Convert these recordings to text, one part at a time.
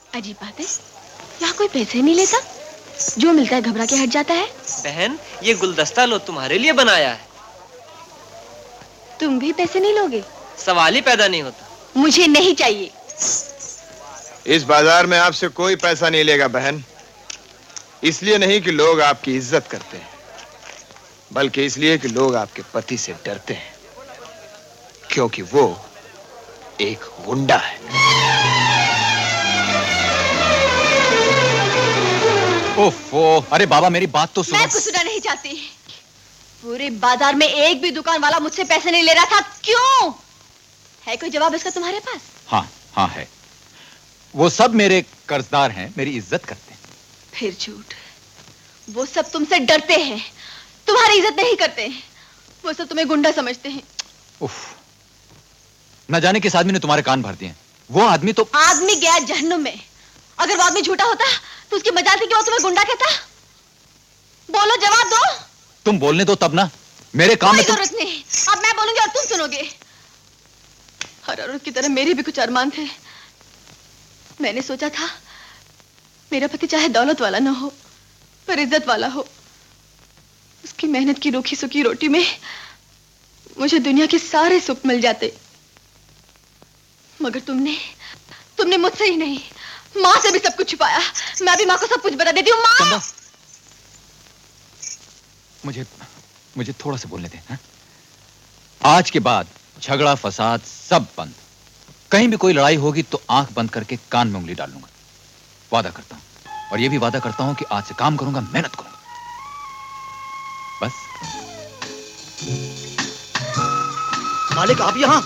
अजीब बात है, यहाँ कोई पैसे नहीं लेता, जो मिलता है घबरा के हट जाता है। बहन, ये गुलदस्ता लो तुम्हारे लिए बनाया है। तुम भी पैसे नहीं लोगे? सवाल ही पैदा नहीं होता। मुझे नहीं चाहिए। इस बाजार में आपसे कोई पैसा नहीं लेगा बहन। इसलिए नहीं कि लोग आपकी इज्जत करते हैं, बल्कि इसलिए कि लोग आपके पति से डरते हैं, क्योंकि वो एक गुंडा है। ओफो, अरे बाबा मेरी बात तो सुनो। मैं कुछ सुनना नहीं चाहती। पूरे बाजार में एक भी दुकान वाला मुझसे पैसे नहीं ले रहा था, क्यों? है कोई जवाब इसका तुम्हारे पास? हाँ हाँ है। वो सब मेरे कर्जदार हैं, मेरी इज्जत करते हैं। फिर झूठ। वो सब तुमसे डरते हैं, तुम्हारी इज्जत नहीं करते हैं। वो सब तुम्हें गुंडा समझते हैं। उफ, न जाने किस आदमी ने तुम्हारे कान भर दिए। वो आदमी तो आदमी गया जहन्नुम में। अगर वो आदमी झूठा होता तो उसकी मजाल थी कि वो तुम्हें गुंडा कहता। बोलो, जवाब दो। तुम बोलने दो तब ना, मेरे काम में जरूरत नहीं। अब मैं बोलूंगी और तुम सुनोगे। हर औरत की तरह मेरे भी कुछ अरमान थे। मैंने सोचा था मेरा पति चाहे दौलत वाला ना हो, पर इज्जत वाला हो। उसकी मेहनत की रूखी सूखी रोटी में मुझे दुनिया के सारे सुख मिल जाते। मगर तुमने मुझसे ही नहीं, माँ से भी सब कुछ छुपाया। मैं भी माँ को सब कुछ बता देती हूँ। माँ, मुझे थोड़ा सा बोलने दे। आज के बाद झगड़ा फसाद सब बंद। कहीं भी कोई लड़ाई होगी तो आंख बंद करके कान में उंगली डाल लूंगा। वादा करता हूं, और ये भी वादा करता हूं कि आज से काम करूंगा, मेहनत करूंगा। बस। मालिक आप यहाँ?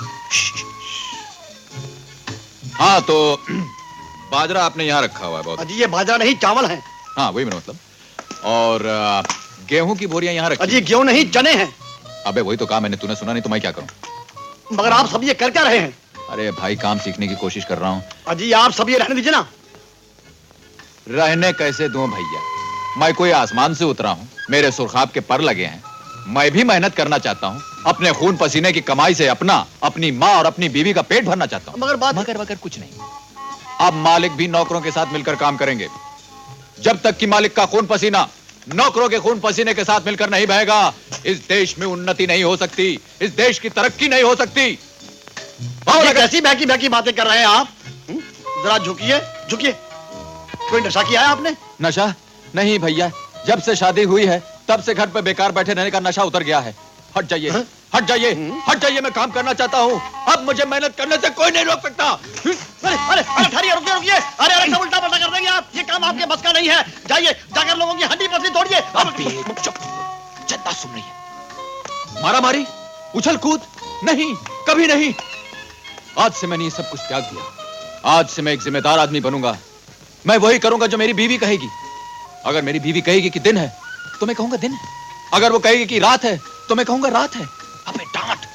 हाँ तो बाजरा आपने यहाँ रखा हुआ है बहुत। अजी ये बाजरा नहीं, चावल है। हाँ वही मेरा मतलब। और गेहूं की बोरियां यहाँ रखी। अजी गेहूं नहीं, चने हैं। अबे वही तो कहा मैंने, तूने सुना नहीं तो मैं क्या करूं? मगर आप सब ये कर क्या रहे हैं? अरे भाई काम सीखने की कोशिश कर रहा हूं। अजी आप सब ये रहने दीजिए ना। रहने कैसे दूं भैया? मैं कोई आसमान से उतरा हूं, मेरे सुरखाब के पर लगे हैं। मैं भी मेहनत करना चाहता हूं, अपने खून पसीने की कमाई से अपना, अपनी माँ और अपनी बीवी का पेट भरना चाहता हूं। मगर कुछ नहीं। अब मालिक भी नौकरों के साथ मिलकर काम करेंगे। जब तक कि मालिक का खून पसीना नौकरों के खून पसीने के साथ मिलकर नहीं बहेगा, इस देश में उन्नति नहीं हो सकती, इस देश की तरक्की नहीं हो सकती। और कैसी बहकी बहकी बातें कर रहे हैं आप? जरा झुकिए, झुकिए। कोई नशा किया है आपने? नशा नहीं भैया, जब से शादी हुई है तब से घर पे बेकार बैठे रहने का नशा उतर गया है। हट जाइए, हट जाइए, हट जाइए, मैं काम करना चाहता हूँ। अब मुझे मेहनत करने से कोई नहीं रोक सकता। अरे अरे अरे ठहरिए, रुकिए रुकिए। अरे अरे उल्टा पलटा कर देंगे आप। ये काम आपके बस का नहीं है। जाइए, जाकर लोगों की हड्डी पसली तोड़िए। जनता सुन रही है। मारा मारी, उछल कूद नहीं, कभी नहीं। आज से मैंने ये सब कुछ त्याग दिया। आज से मैं एक जिम्मेदार आदमी बनूंगा। मैं वही करूंगा जो मेरी बीवी कहेगी। अगर मेरी बीवी कहेगी कि दिन है तो मैं कहूंगा दिन है। अगर वो कहेगी कि रात है तो मैं कहूंगा रात है। अबे डांट।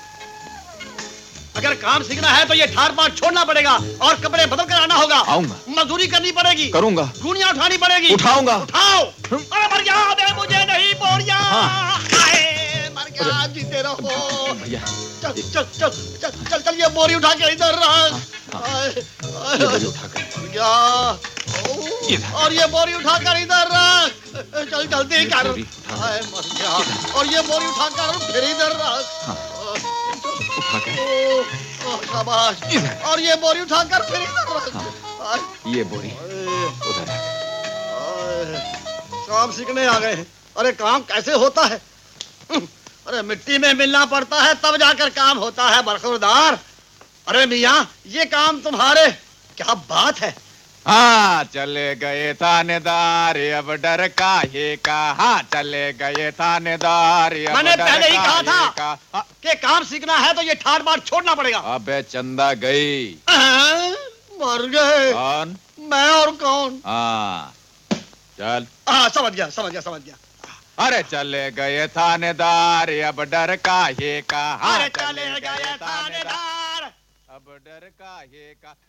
अगर काम सीखना है तो ये ठार मार छोड़ना पड़ेगा और कपड़े बदल कर आना होगा। आऊंगा। मजदूरी करनी पड़ेगी। करूंगा। गुनिया उठानी पड़ेगी। उठाऊंगा। उठाओ। अरे मर गया, दे मुझे नहीं बोरिया। हाँ। मर गया, जीते रहो। भैया चल चल चल चल चल चल, ये बोरी उठा के इधर रख। ये बोरी उठाकर मर गया। और ये बोरी उठाकर इधर रख। चल जल्दी कर। मर गया। और ये बोरी उठाकर फिर इधर रख। शाबाश। और ये बोरी उठाकर फिर इधर रख। ये बोरी उधर है। काम सीखने आ गए हैं। अरे काम कैसे होता है? अरे मिट्टी में मिलना पड़ता है तब जाकर काम होता है बरखुरदार। अरे मियाँ, ये काम तुम्हारे, क्या बात है। हाँ चले गए थानेदार, अब डर काहे का। हाँ चले गए थानेदार, मैंने पहले ही कहा था कि काम सीखना है तो ये ठार मार छोड़ना पड़ेगा। अबे चंदा गई। मर गए। कौन? मैं और कौन? हाँ चल। हाँ समझ गया समझ गया समझ गया। अरे चले गए थानेदार, अब डर काहे का। अरे चले गए थानेदार, अब डर काहे का।